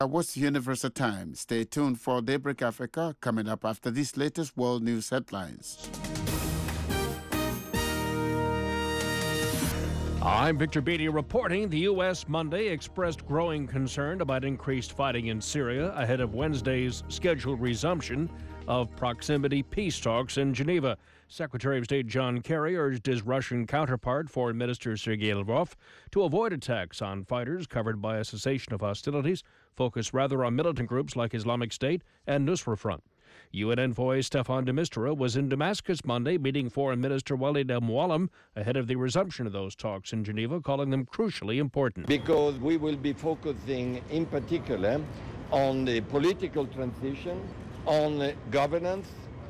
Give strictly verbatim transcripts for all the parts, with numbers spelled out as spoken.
What's Universal Time? Stay tuned for Daybreak Africa coming up after these latest world news headlines. I'm Victor Beatty reporting. The U S Monday expressed growing concern about increased fighting in Syria ahead of Wednesday's scheduled resumption of proximity peace talks in Geneva. Secretary of State John Kerry urged his Russian counterpart, Foreign Minister Sergei Lavrov, to avoid attacks on fighters covered by a cessation of hostilities, focus rather on militant groups like Islamic State and Nusra Front. U N envoy Staffan de Mistura was in Damascus Monday meeting Foreign Minister Walid al-Muallim ahead of the resumption of those talks in Geneva, calling them crucially important. Because we will be focusing in particular on the political transition, on governance,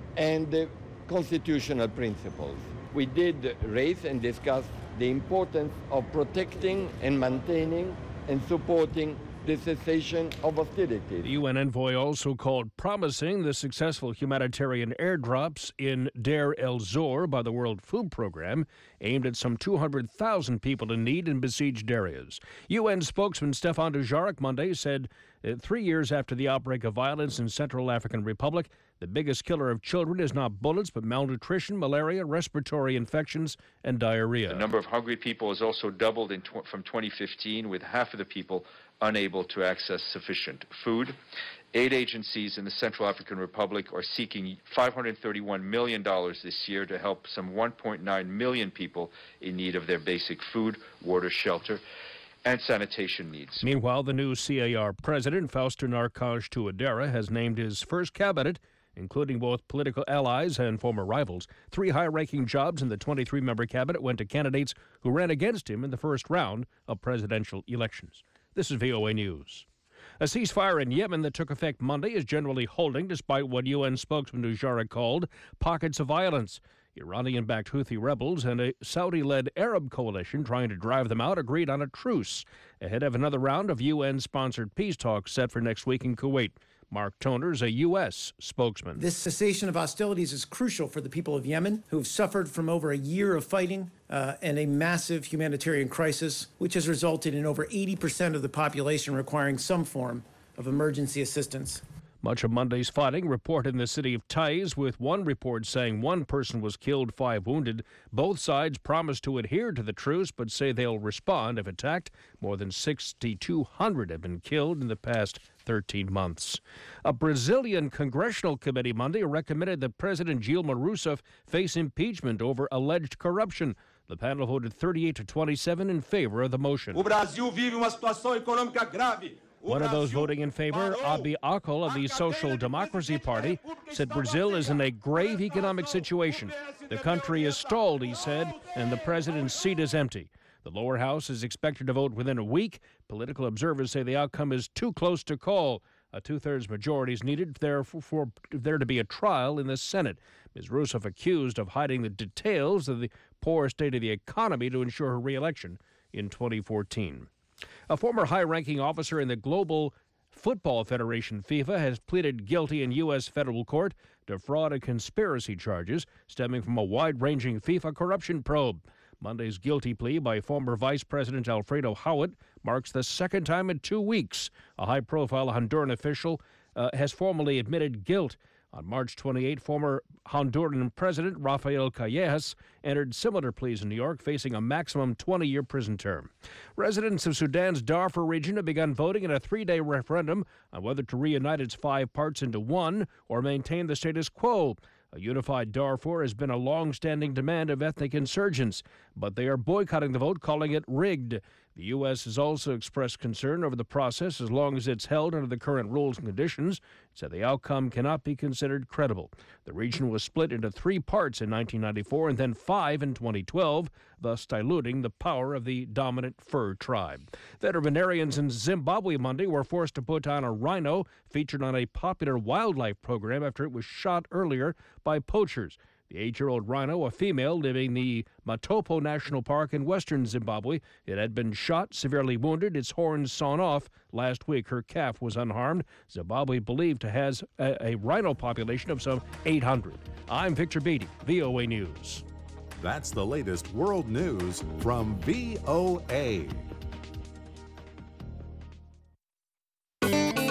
and constitutional principles. We did raise and discuss the importance of protecting and maintaining and supporting the cessation of hostilities. The U N envoy also called promising the successful humanitarian airdrops in Deir el-Zor by the World Food Program, aimed at some two hundred thousand people in need in besieged areas. U N spokesman Stefan Dujarric Monday said that three years after the outbreak of violence in Central African Republic, the biggest killer of children is not bullets, but malnutrition, malaria, respiratory infections, and diarrhea. The number of hungry people has also doubled in tw- from twenty fifteen, with half of the people unable to access sufficient food. Aid agencies in the Central African Republic are seeking five hundred thirty-one million dollars this year to help some one point nine million people in need of their basic food, water, shelter, and sanitation needs. Meanwhile, the new C A R president, Faustin Archange Touadera, has named his first cabinet, including both political allies and former rivals. Three high-ranking jobs in the twenty-three member cabinet went to candidates who ran against him in the first round of presidential elections. This is V O A News. A ceasefire in Yemen that took effect Monday is generally holding, despite what U N spokesman Dujarric called pockets of violence. Iranian-backed Houthi rebels and a Saudi-led Arab coalition trying to drive them out agreed on a truce ahead of another round of U N-sponsored peace talks set for next week in Kuwait. Mark Toner is a U S spokesman. This cessation of hostilities is crucial for the people of Yemen, who have suffered from over a year of fighting uh, and a massive humanitarian crisis, which has resulted in over eighty percent of the population requiring some form of emergency assistance. Much of Monday's fighting reported in the city of Taiz, with one report saying one person was killed, five wounded. Both sides promised to adhere to the truce, but say they'll respond if attacked. More than six thousand two hundred have been killed in the past thirteen months. A Brazilian congressional committee Monday recommended that President Dilma Rousseff face impeachment over alleged corruption. The panel voted thirty-eight to twenty-seven in favor of the motion. O Brasil vive uma situação econômica grave. One of those voting in favor, Abi Akol of the Social Democracy Party, said Brazil is in a grave economic situation. The country is stalled, he said, and the president's seat is empty. The lower house is expected to vote within a week. Political observers say the outcome is too close to call. A two-thirds majority is needed there for, for there to be a trial in the Senate. Miz Rousseff accused of hiding the details of the poor state of the economy to ensure her re-election in twenty fourteen. A former high-ranking officer in the Global Football Federation, FIFA, has pleaded guilty in U S federal court to fraud and conspiracy charges stemming from a wide-ranging FIFA corruption probe. Monday's guilty plea by former Vice President Alfredo Howitt marks the second time in two weeks a high-profile Honduran official uh, has formally admitted guilt. On March twenty-eighth, former Honduran President Rafael Callejas entered similar pleas in New York, facing a maximum twenty-year prison term. Residents of Sudan's Darfur region have begun voting in a three-day referendum on whether to reunite its five parts into one or maintain the status quo. A unified Darfur has been a long-standing demand of ethnic insurgents, but they are boycotting the vote, calling it rigged. The U S has also expressed concern over the process as long as it's held under the current rules and conditions. It said the outcome cannot be considered credible. The region was split into three parts in nineteen ninety-four and then five in twenty twelve, thus diluting the power of the dominant Fur tribe. Veterinarians in Zimbabwe Monday were forced to put down a rhino featured on a popular wildlife program after it was shot earlier by poachers. The eight-year-old rhino, a female living in the Matopo National Park in western Zimbabwe, it had been shot, severely wounded, its horns sawn off. Last week, her calf was unharmed. Zimbabwe believed to has a, a rhino population of some eight hundred. I'm Victor Beatty, V O A News. That's the latest world news from V O A.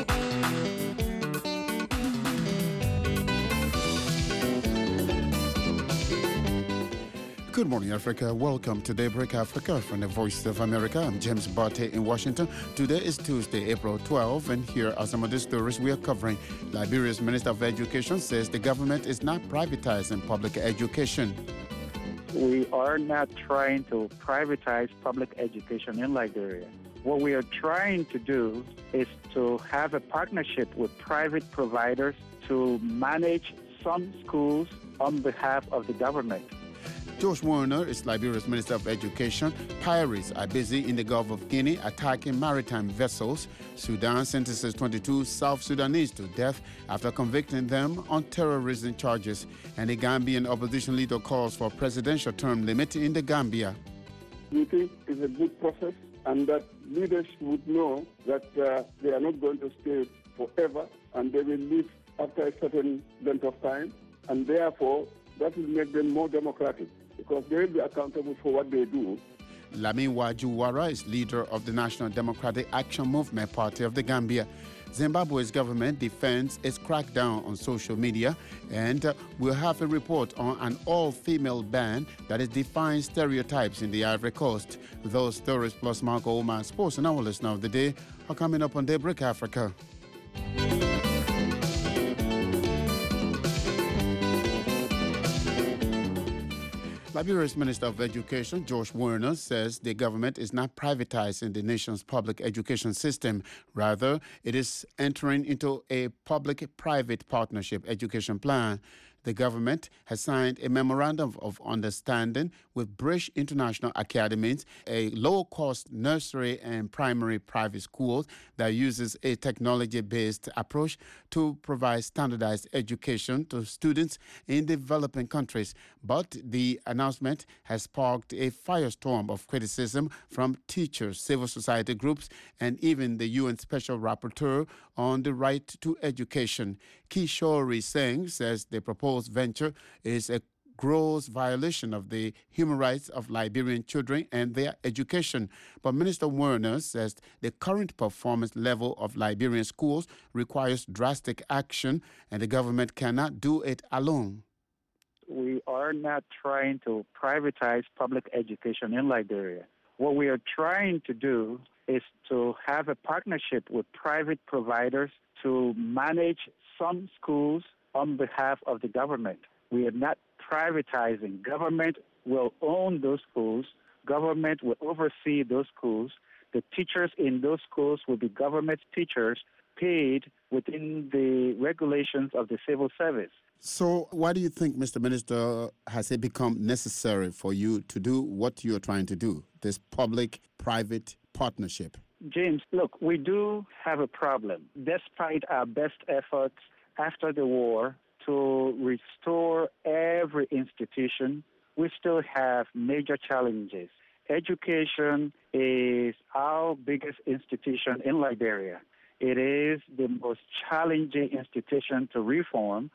Good morning, Africa. Welcome to Daybreak Africa from the Voice of America. I'm James Barty in Washington. Today is Tuesday, April twelfth, and here are some of the stories we are covering. Liberia's Minister of Education says the government is not privatizing public education. We are not trying to privatize public education in Liberia. What we are trying to do is to have a partnership with private providers to manage some schools on behalf of the government. Josh Warner is Liberia's Minister of Education. Pirates are busy in the Gulf of Guinea attacking maritime vessels. Sudan sentences twenty-two South Sudanese to death after convicting them on terrorism charges. And the Gambian opposition leader calls for presidential term limit in the Gambia. We think it's a good process and that leaders would know that uh, they are not going to stay forever and they will leave after a certain length of time. And therefore, that will make them more democratic, because they will be accountable for what they do. Lamiwa Juwara is leader of the National Democratic Action Movement Party of the Gambia. Zimbabwe's government defends its crackdown on social media, and uh, we'll have a report on an all-female band that is defying stereotypes in the Ivory Coast. Those stories plus Marco Omar Sports and our listener of the day are coming up on Daybreak Africa. Liberia's Minister of Education, Josh Warner, says the government is not privatizing the nation's public education system. Rather, it is entering into a public-private partnership education plan. The government has signed a memorandum of understanding with British International Academies, a low-cost nursery and primary private school that uses a technology-based approach to provide standardized education to students in developing countries. But the announcement has sparked a firestorm of criticism from teachers, civil society groups, and even the U N Special Rapporteur on the right to education. Kishori Singh says the proposed venture is a gross violation of the human rights of Liberian children and their education. But Minister Warner says the current performance level of Liberian schools requires drastic action, and the government cannot do it alone. We are not trying to privatize public education in Liberia. What we are trying to do is to have a partnership with private providers to manage some schools on behalf of the government. We are not privatizing. Government will own those schools. Government will oversee those schools. The teachers in those schools will be government teachers paid within the regulations of the civil service. So why do you think, Mister Minister, has it become necessary for you to do what you're trying to do, this public-private partnership? James, look, we do have a problem. Despite our best efforts after the war to restore every institution, we still have major challenges. Education is our biggest institution in Liberia. It is the most challenging institution to reform,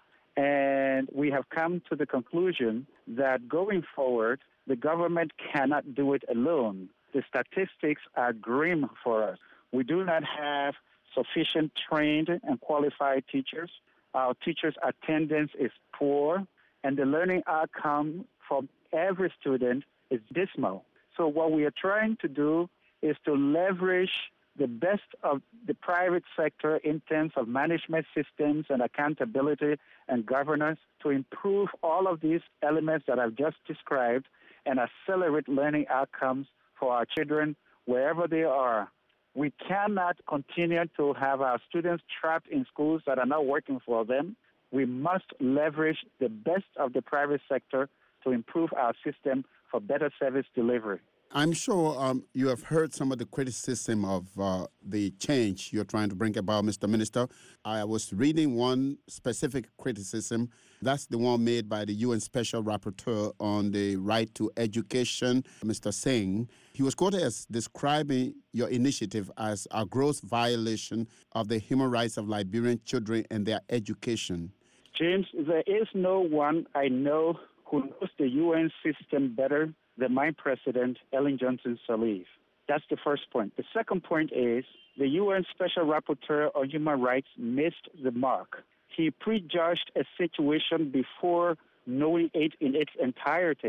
and we have come to the conclusion that going forward, the government cannot do it alone. The statistics are grim for us. We do not have sufficient trained and qualified teachers. Our teachers' attendance is poor, and the learning outcome for every student is dismal. So what we are trying to do is to leverage the best of the private sector in terms of management systems and accountability and governance to improve all of these elements that I've just described and accelerate learning outcomes for our children wherever they are. We cannot continue to have our students trapped in schools that are not working for them. We must leverage the best of the private sector to improve our system for better service delivery. I'm sure um, you have heard some of the criticism of uh, the change you're trying to bring about, Mister Minister. I was reading one specific criticism. That's the one made by the U N Special Rapporteur on the right to education, Mister Singh. He was quoted as describing your initiative as a gross violation of the human rights of Liberian children and their education. James, there is no one I know who knows the U N system better than my president, Ellen Johnson Sirleaf. That's the first point. The second point is the U N Special Rapporteur on Human Rights missed the mark. He prejudged a situation before knowing it in its entirety.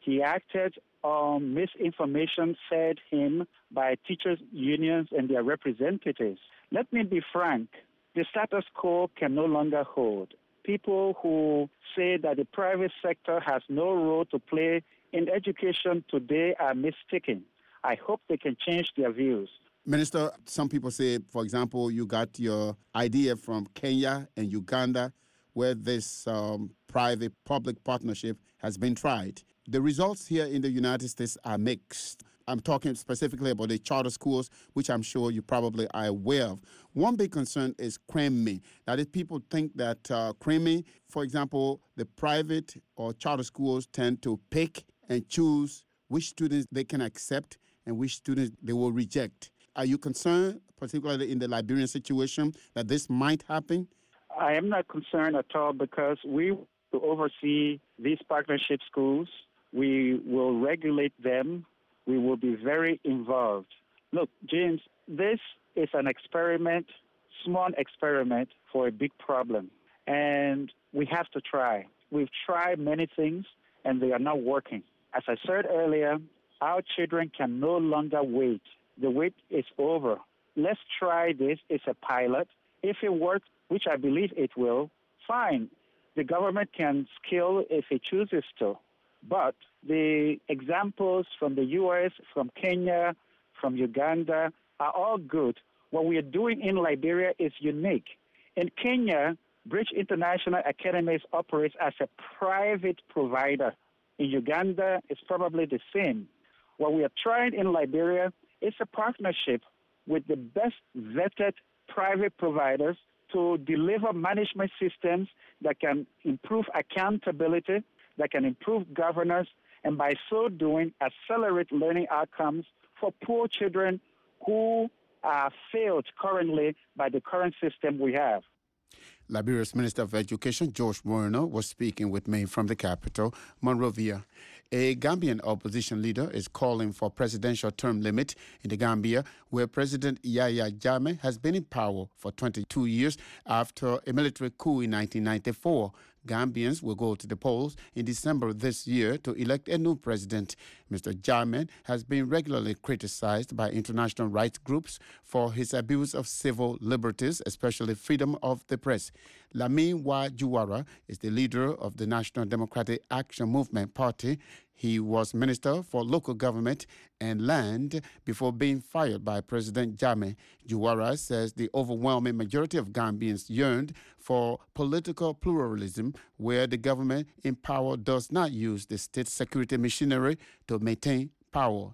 He acted on misinformation fed him by teachers' unions and their representatives. Let me be frank. The status quo can no longer hold. People who say that the private sector has no role to play in education today are mistaken. I hope they can change their views. Minister, some people say, for example, you got your idea from Kenya and Uganda, where this um, private-public partnership has been tried. The results here in the United States are mixed. I'm talking specifically about the charter schools, which I'm sure you probably are aware of. One big concern is creaming. That is, people think that uh, creaming, for example, the private or charter schools tend to pick and choose which students they can accept and which students they will reject. Are you concerned, particularly in the Liberian situation, that this might happen? I am not concerned at all because we will oversee these partnership schools. We will regulate them. We will be very involved. Look, James, this is an experiment, small experiment for a big problem. And we have to try. We've tried many things, and they are not working. As I said earlier, our children can no longer wait. The wait is over. Let's try this. It's a pilot. If it works, which I believe it will, fine. The government can scale if it chooses to. But the examples from the U S, from Kenya, from Uganda are all good. What we are doing in Liberia is unique. In Kenya, Bridge International Academies operates as a private provider. In Uganda, it's probably the same. What we are trying in Liberia is a partnership with the best vetted private providers to deliver management systems that can improve accountability, that can improve governance, and by so doing, accelerate learning outcomes for poor children who are failed currently by the current system we have. Liberia's Minister of Education, George Werner, was speaking with me from the capital, Monrovia. A Gambian opposition leader is calling for presidential term limit in the Gambia, where President Yahya Jammeh has been in power for twenty-two years after a military coup in nineteen ninety-four. Gambians will go to the polls in December this year to elect a new president. Mister Jammeh has been regularly criticized by international rights groups for his abuse of civil liberties, especially freedom of the press. Lamin Wa Juwara is the leader of the National Democratic Action Movement Party. He was Minister for Local Government and Land before being fired by President Jammeh. Juwara says the overwhelming majority of Gambians yearned for political pluralism, where the government in power does not use the state security machinery to maintain power.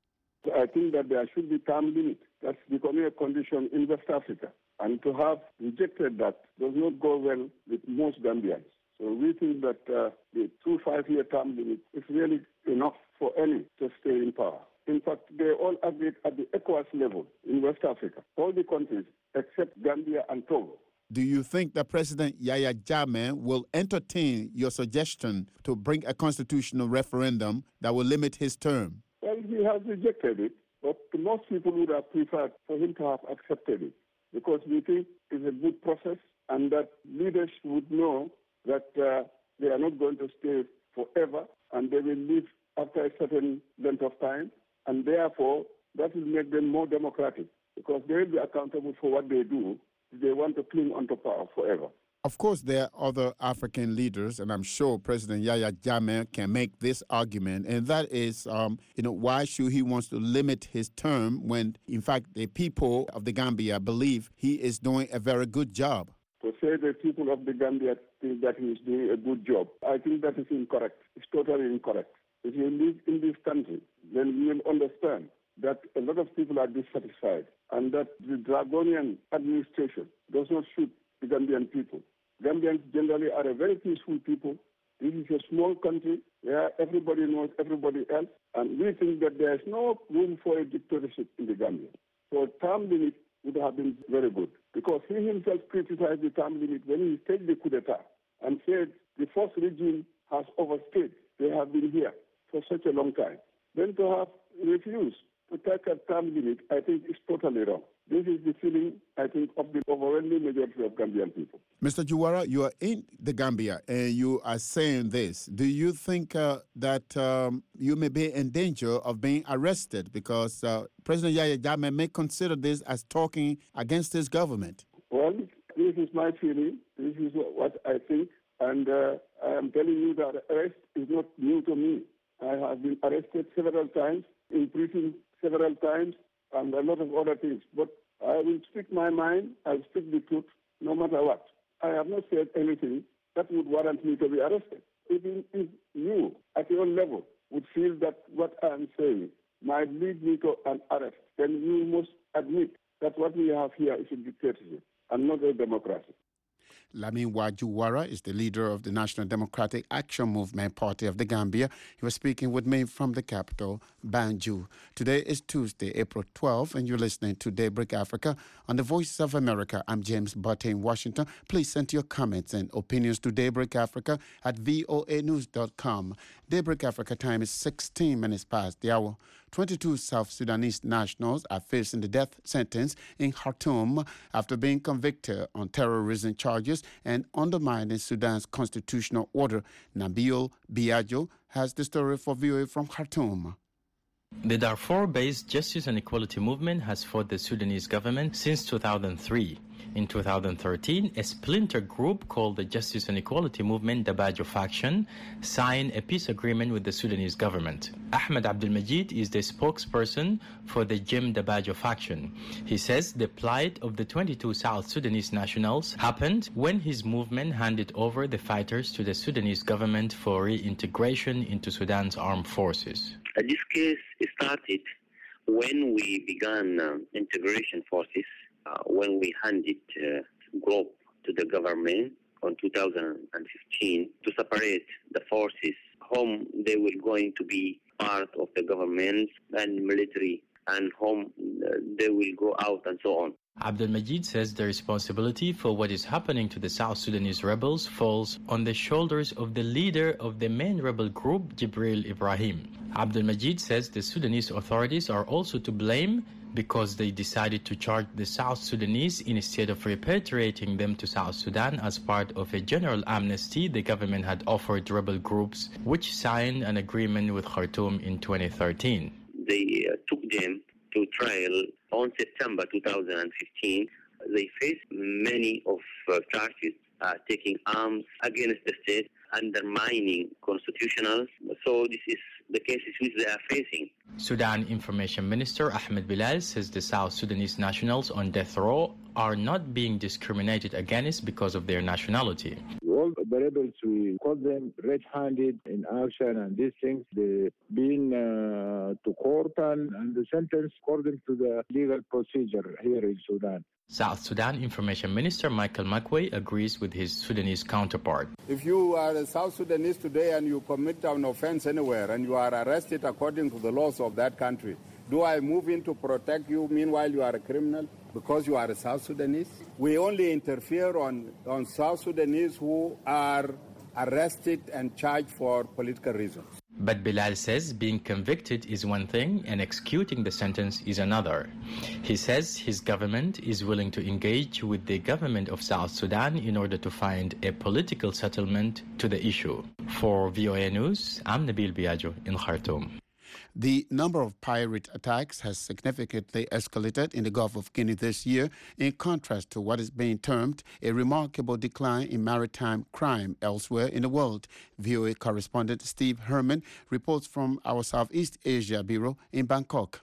I think that there should be term limit. That's becoming a condition in West Africa. And to have rejected that does not go well with most Gambians. So we think that uh, the two five-year term limit is really enough for any to stay in power. In fact, they all agreed at the ECOWAS level in West Africa, all the countries except Gambia and Togo. Do you think that President Yahya Jammeh will entertain your suggestion to bring a constitutional referendum that will limit his term? Well, he has rejected it, but most people would have preferred for him to have accepted it, because we think it's a good process and that leaders would know that uh, they are not going to stay forever and they will leave after a certain length of time, and therefore that will make them more democratic, because they will be accountable for what they do if they want to cling onto power forever. Of course, there are other African leaders, and I'm sure President Yahya Jammeh can make this argument, and that is, um, you know, why should he wants to limit his term when, in fact, the people of the Gambia believe he is doing a very good job? To say the people of the Gambia think that he is doing a good job, I think that is incorrect. It's totally incorrect. If you live in this country, then you will understand that a lot of people are dissatisfied and that the Dragonian administration does not suit the Gambian people. Gambians generally are a very peaceful people. This is a small country where everybody knows everybody else, and we think that there is no room for a dictatorship in the Gambia. So term limit would have been very good, because he himself criticized the term limit when he staged the coup d'etat and said the first regime has overstayed. They have been here for such a long time. Then to have refused to take a term limit, I think is totally wrong. This is the feeling, I think, of the overwhelming majority of Gambian people. Mister Juwara, you are in the Gambia and you are saying this. Do you think uh, that um, you may be in danger of being arrested because uh, President Yahya Jammeh may consider this as talking against his government? Well, this is my feeling. This is what I think. And uh, I am telling you that arrest is not new to me. I have been arrested several times, imprisoned several times, and a lot of other things. But I will speak my mind. I'll speak the truth no matter what. I have not said anything that would warrant me to be arrested. Even if you, at your level, would feel that what I am saying might lead me to an arrest, then you must admit that what we have here is a dictatorship and not a democracy. Lamin Juwara is the leader of the National Democratic Action Movement Party of the Gambia. He was speaking with me from the capital, Banjul. Today is Tuesday, April twelfth, and you're listening to Daybreak Africa on the Voices of America. I'm James Butte in Washington. Please send your comments and opinions to Daybreak Africa at voa news dot com. Daybreak Africa time is sixteen minutes past the hour. twenty-two South Sudanese nationals are facing the death sentence in Khartoum after being convicted on terrorism charges and undermining Sudan's constitutional order. Nabil Biagio has the story for V O A from Khartoum. The Darfur-based Justice and Equality Movement has fought the Sudanese government since two thousand three. In two thousand thirteen, a splinter group called the Justice and Equality Movement Dabajo Faction signed a peace agreement with the Sudanese government. Ahmed Abdelmajid is the spokesperson for the Jim Dabajo Faction. He says the plight of the twenty-two South Sudanese nationals happened when his movement handed over the fighters to the Sudanese government for reintegration into Sudan's armed forces. Uh, this case started when we began uh, integration forces, uh, when we handed uh, group to the government on two thousand fifteen to separate the forces, whom they were going to be part of the government and military, and whom uh, they will go out and so on. Abdelmajid says the responsibility for what is happening to the South Sudanese rebels falls on the shoulders of the leader of the main rebel group, Jibril Ibrahim. Abdelmajid says the Sudanese authorities are also to blame because they decided to charge the South Sudanese instead of repatriating them to South Sudan as part of a general amnesty the government had offered rebel groups, which signed an agreement with Khartoum in twenty thirteen. They uh, took them to trial on September two thousand fifteen. They faced many of uh, charges, uh, taking arms against the state, undermining constitutionals. So this is the cases which they are facing. Sudan Information Minister Ahmed Bilal says the South Sudanese nationals on death row are not being discriminated against because of their nationality. All the rebels, we call them red-handed in action and these things, they've been uh, to court and, and the sentence according to the legal procedure here in Sudan. South Sudan Information Minister Michael Makwei agrees with his Sudanese counterpart. If you are a South Sudanese today and you commit an offense anywhere and you are arrested according to the laws of that country, do I move in to protect you meanwhile you are a criminal because you are a South Sudanese? We only interfere on, on South Sudanese who are arrested and charged for political reasons. But Bilal says being convicted is one thing and executing the sentence is another. He says his government is willing to engage with the government of South Sudan in order to find a political settlement to the issue. For V O A News, I'm Nabil Biagio in Khartoum. The number of pirate attacks has significantly escalated in the Gulf of Guinea this year, in contrast to what is being termed a remarkable decline in maritime crime elsewhere in the world. V O A correspondent Steve Herman reports from our Southeast Asia Bureau in Bangkok.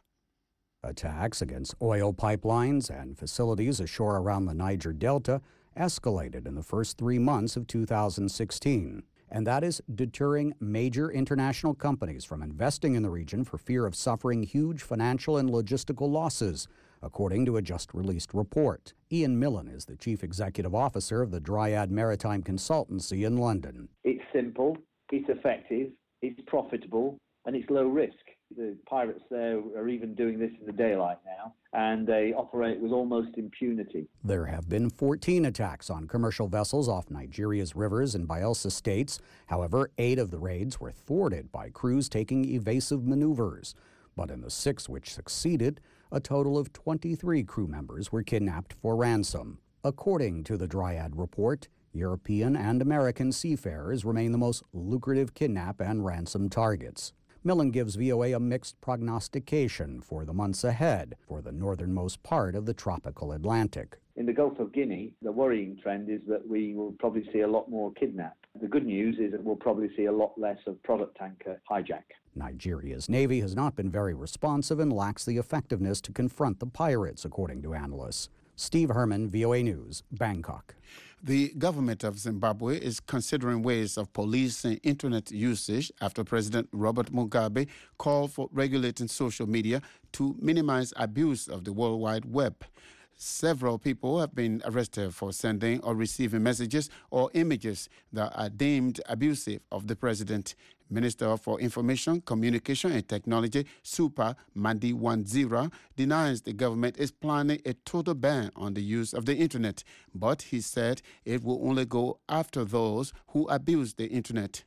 Attacks against oil pipelines and facilities ashore around the Niger Delta escalated in the first three months of two thousand sixteen. And that is deterring major international companies from investing in the region for fear of suffering huge financial and logistical losses, according to a just-released report. Ian Millen is the chief executive officer of the Dryad Maritime Consultancy in London. It's simple, it's effective, it's profitable, and it's low risk. The pirates there are even doing this in the daylight now, and they operate with almost impunity. There have been fourteen attacks on commercial vessels off Nigeria's rivers and Bayelsa states. However, eight of the raids were thwarted by crews taking evasive maneuvers. But in the six which succeeded, a total of twenty-three crew members were kidnapped for ransom. According to the Dryad report, European and American seafarers remain the most lucrative kidnap and ransom targets. Millen gives V O A a mixed prognostication for the months ahead for the northernmost part of the tropical Atlantic. In the Gulf of Guinea, the worrying trend is that we will probably see a lot more kidnap. The good news is that we'll probably see a lot less of product tanker hijack. Nigeria's Navy has not been very responsive and lacks the effectiveness to confront the pirates, according to analysts. Steve Herman, V O A News, Bangkok. The government of Zimbabwe is considering ways of policing internet usage after President Robert Mugabe called for regulating social media to minimize abuse of the World Wide Web. Several people have been arrested for sending or receiving messages or images that are deemed abusive of the president. Minister for Information, Communication and Technology, Super Madiwanzira, denies the government is planning a total ban on the use of the internet, but he said it will only go after those who abuse the internet.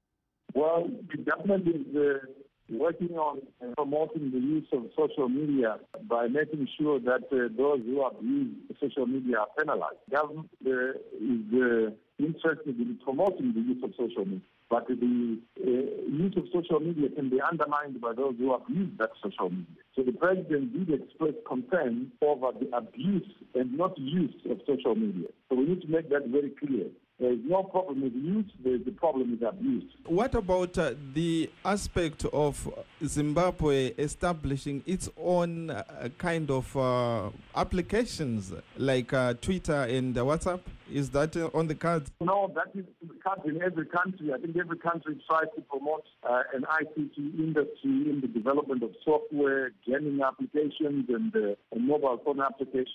Well, the government is uh, working on promoting the use of social media by making sure that uh, those who abuse social media are penalized. The government uh, is uh, interested in promoting the use of social media. But the uh, use of social media can be undermined by those who abuse that social media. So the president did express concern over the abuse and not use of social media. So we need to make that very clear. There is no problem with use, there is a problem with abuse. What about uh, the aspect of Zimbabwe establishing its own uh, kind of uh, applications like uh, Twitter and uh, WhatsApp? Is that uh, on the cards? No, that is on the cards in every country. I think every country tries to promote uh, an I C T industry in the development of software, gaming applications, and, uh, and mobile phone applications.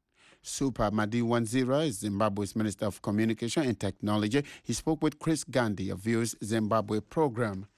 Super Madiwanzira is Zimbabwe's Minister of Communication and Technology. He spoke with Chris Gandhi of V O A's Zimbabwe program.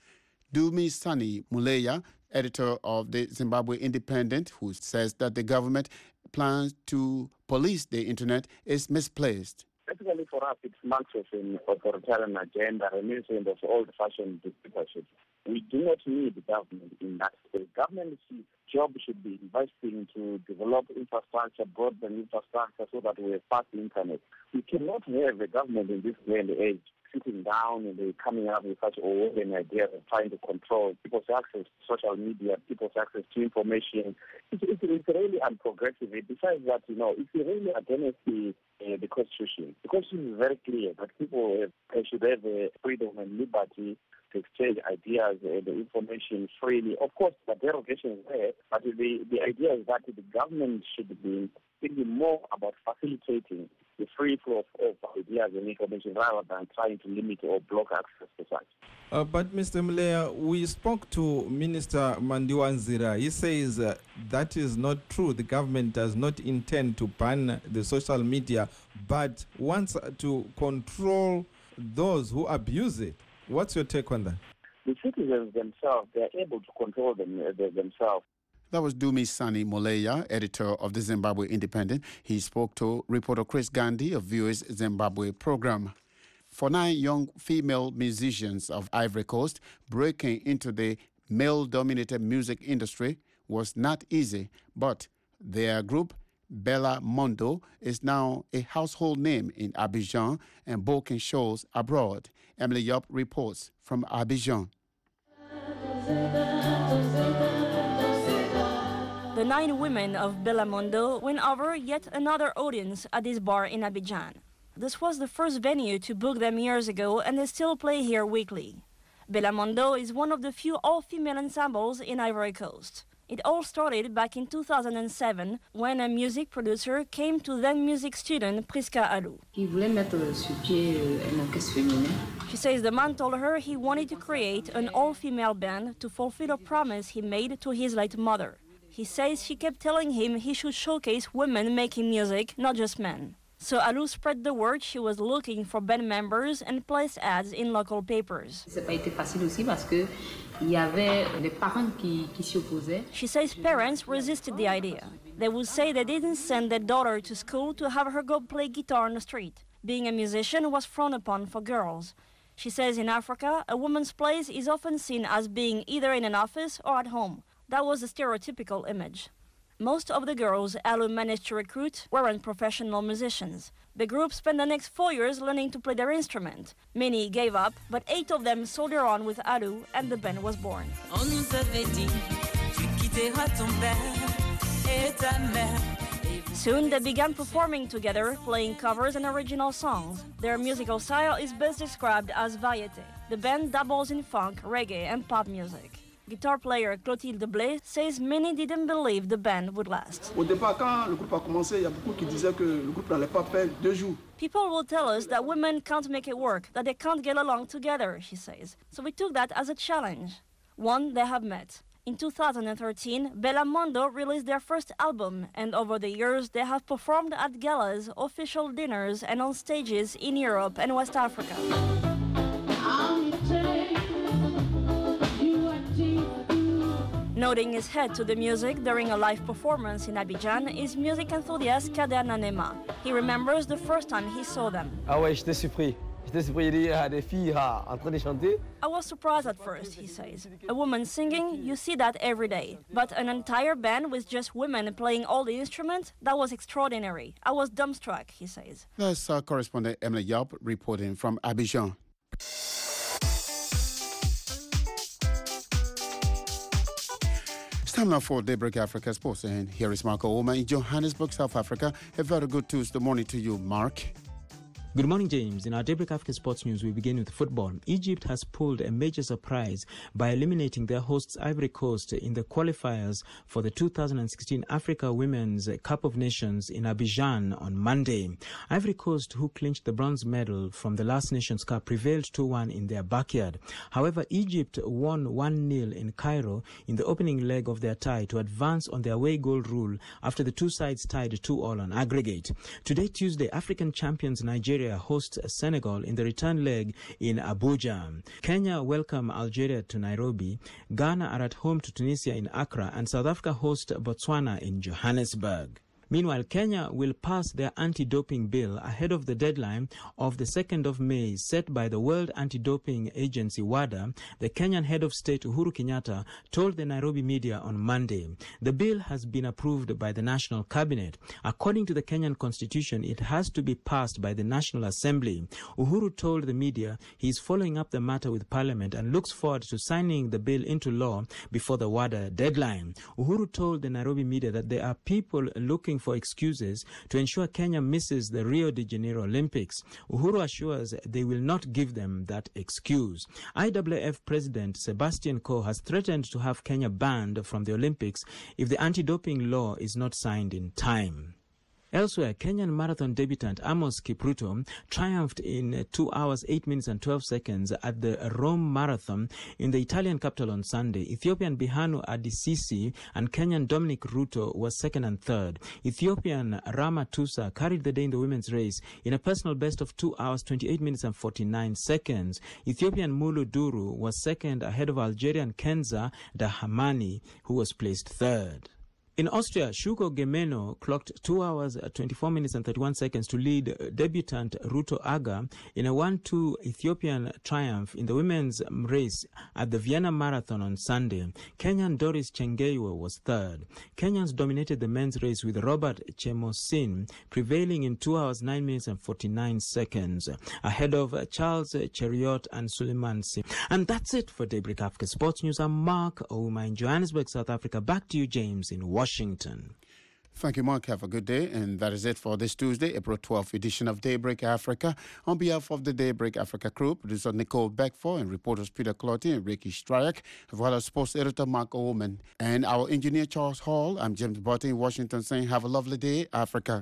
Dumisani Muleya, editor of the Zimbabwe Independent, who says that the government plans to police the internet, is misplaced. Basically, for us, it marks of an authoritarian agenda, reminiscent of old-fashioned dictatorship. We do not need the government in that space. Government's job should be investing to develop infrastructure, broadband infrastructure, so that we have fast internet. We cannot have a government in this day and age sitting down and they coming up with such orwellian ideas of trying to control people's access to social media, people's access to information. It's, it's, it's really unprogressive. Besides that, you know, it's really against the, uh, the Constitution. The Constitution is very clear that people have, they should have uh, freedom and liberty to exchange ideas and the information freely. Of course, the derogation is there, but the, the idea is that the government should be thinking more about facilitating the free flow of, of ideas and information rather than trying to limit or block access to such. Uh, but Mister Muleya, we spoke to Minister Madiwanzira. He says uh, that is not true. The government does not intend to ban the social media, but wants to control those who abuse it. What's your take on that? The citizens themselves, they are able to control them, uh, themselves. That was Dumisani Muleya, editor of the Zimbabwe Independent. He spoke to reporter Chris Gandhi of V O A's Zimbabwe program. For nine young female musicians of Ivory Coast, breaking into the male-dominated music industry was not easy, but their group, Bella Mondo, is now a household name in Abidjan and booking shows abroad. Emily Yop reports from Abidjan. The nine women of Bella Mondo win over yet another audience at this bar in Abidjan. This was the first venue to book them years ago, and they still play here weekly. Bella Mondo is one of the few all-female ensembles in Ivory Coast. It all started back in two thousand seven when a music producer came to then music student Priska Alou. She says the man told her he wanted to create an all-female band to fulfill a promise he made to his late mother. He says she kept telling him he should showcase women making music, not just men. So Alou spread the word she was looking for band members and placed ads in local papers. She says parents resisted the idea. They would say they didn't send their daughter to school to have her go play guitar on the street. Being a musician was frowned upon for girls. She says in Africa, a woman's place is often seen as being either in an office or at home. That was a stereotypical image. Most of the girls Alou managed to recruit weren't professional musicians. The group spent the next four years learning to play their instrument. Many gave up, but eight of them soldier on with Alou, and the band was born. Soon they began performing together, playing covers and original songs. Their musical style is best described as variété. The band dabbles in funk, reggae, and pop music. Guitar player Clotilde Blais says many didn't believe the band would last. People will tell us that women can't make it work, that they can't get along together, she says. So we took that as a challenge, one they have met. In two thousand thirteen, Bellamondo released their first album, and over the years they have performed at galas, official dinners, and on stages in Europe and West Africa. Nodding his head to the music during a live performance in Abidjan is music enthusiast Kader Nanema. He remembers the first time he saw them. Ah ouais, j'étais surpris. J'étais surpris, il y a des filles en train de chanter. I was surprised at first, he says. A woman singing, you see that every day. But an entire band with just women playing all the instruments, that was extraordinary. I was dumbstruck, he says. That's our correspondent Emily Yaup reporting from Abidjan. Time now for Daybreak Africa Sports, and here is Marco Oma in Johannesburg, South Africa. A very good Tuesday morning to you, Mark. Good morning, James. In our Daybreak Africa Sports News, we begin with football. Egypt has pulled a major surprise by eliminating their hosts Ivory Coast in the qualifiers for the two thousand sixteen Africa Women's Cup of Nations in Abidjan on Monday. Ivory Coast, who clinched the bronze medal from the last Nations Cup, prevailed two one in their backyard. However, Egypt won one nil in Cairo in the opening leg of their tie to advance on their away goal rule after the two sides tied two all on aggregate. Today, Tuesday, African champions Nigeria hosts Senegal in the return leg in Abuja. Kenya welcome Algeria to Nairobi. Ghana are at home to Tunisia in Accra, and South Africa host Botswana in Johannesburg. Meanwhile, Kenya will pass their anti-doping bill ahead of the deadline of the second of May set by the World Anti-Doping Agency, WADA. The Kenyan head of state, Uhuru Kenyatta, told the Nairobi media on Monday. The bill has been approved by the National Cabinet. According to the Kenyan Constitution, it has to be passed by the National Assembly. Uhuru told the media he is following up the matter with Parliament and looks forward to signing the bill into law before the WADA deadline. Uhuru told the Nairobi media that there are people looking for excuses to ensure Kenya misses the Rio de Janeiro Olympics. Uhuru assures they will not give them that excuse. I W F President Sebastian Coe has threatened to have Kenya banned from the Olympics if the anti-doping law is not signed in time. Elsewhere, Kenyan marathon debutant Amos Kipruto triumphed in two hours, eight minutes and twelve seconds at the Rome Marathon in the Italian capital on Sunday. Ethiopian Bihanu Adisisi and Kenyan Dominic Ruto was second and third. Ethiopian Rama Tusa carried the day in the women's race in a personal best of two hours, twenty-eight minutes and forty-nine seconds. Ethiopian Mulu Duru was second ahead of Algerian Kenza Dahamani, who was placed third. In Austria, Shuko Gemeno clocked two hours, twenty-four minutes and thirty-one seconds to lead debutant Ruto Aga in a one two Ethiopian triumph in the women's race at the Vienna Marathon on Sunday. Kenyan Doris Chengeiwo was third. Kenyans dominated the men's race with Robert Chemosin prevailing in two hours, nine minutes and forty-nine seconds, ahead of Charles Cheriot and Suleiman Sim. And that's it for Daybreak Africa Sports News. I'm Mark Ouma in Johannesburg, South Africa. Back to you, James, in Washington. Washington. Thank you, Mark. Have a good day. And that is it for this Tuesday, April twelfth edition of Daybreak Africa. On behalf of the Daybreak Africa crew, producer Nicole Beckford and reporters Peter Clotty and Ricky Stryak, as well as sports editor Mark Oman, and our engineer Charles Hall. I'm James Barton in Washington saying have a lovely day, Africa.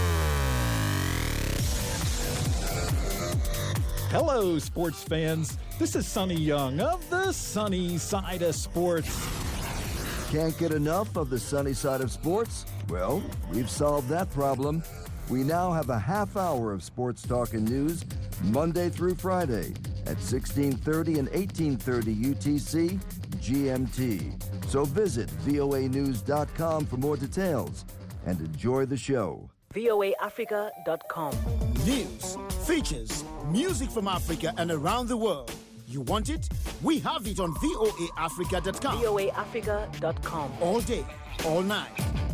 Hello, sports fans. This is Sonny Young of the Sunny Side of Sports. Can't get enough of the sunny side of sports? Well, we've solved that problem. We now have a half hour of sports talk and news Monday through Friday at sixteen thirty and eighteen thirty U T C G M T. So visit V O A news dot com for more details and enjoy the show. V O A Africa dot com. News, features, music from Africa and around the world. You want it? We have it on V O A Africa dot com. V O A Africa dot com. All day, all night.